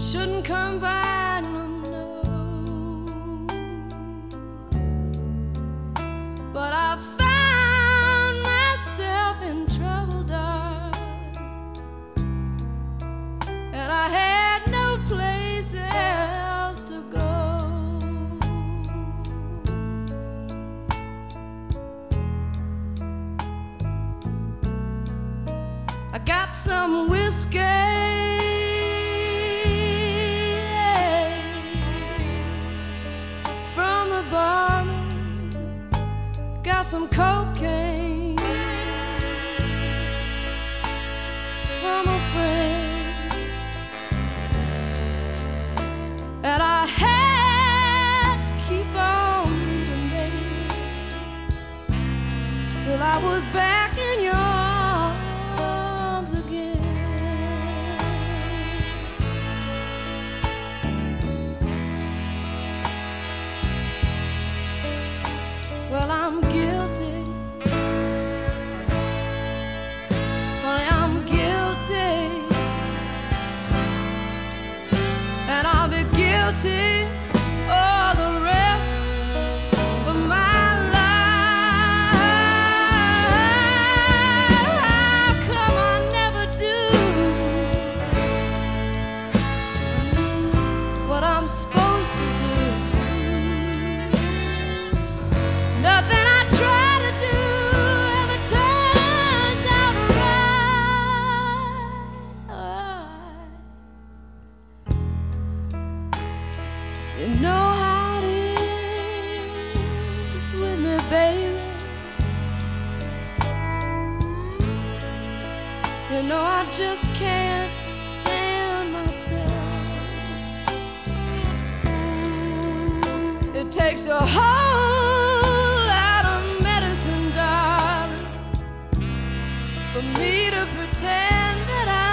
shouldn't come by, no, no. But I found myself in trouble, darling, and I had no place else to go. I got some whiskey from the barman, got some cocaine from a friend, and I had to keep on moving, baby, till I was back in your arms again. Well, I'm guilty, honey, I'm guilty, and I'll be guilty all the rest of my life. How come I never do what I'm supposed to do? Nothing I try to do ever turns out right. You know how it is with me, baby. You know I just can't stand myself. It takes a whole lot of medicine, darling, for me to pretend that I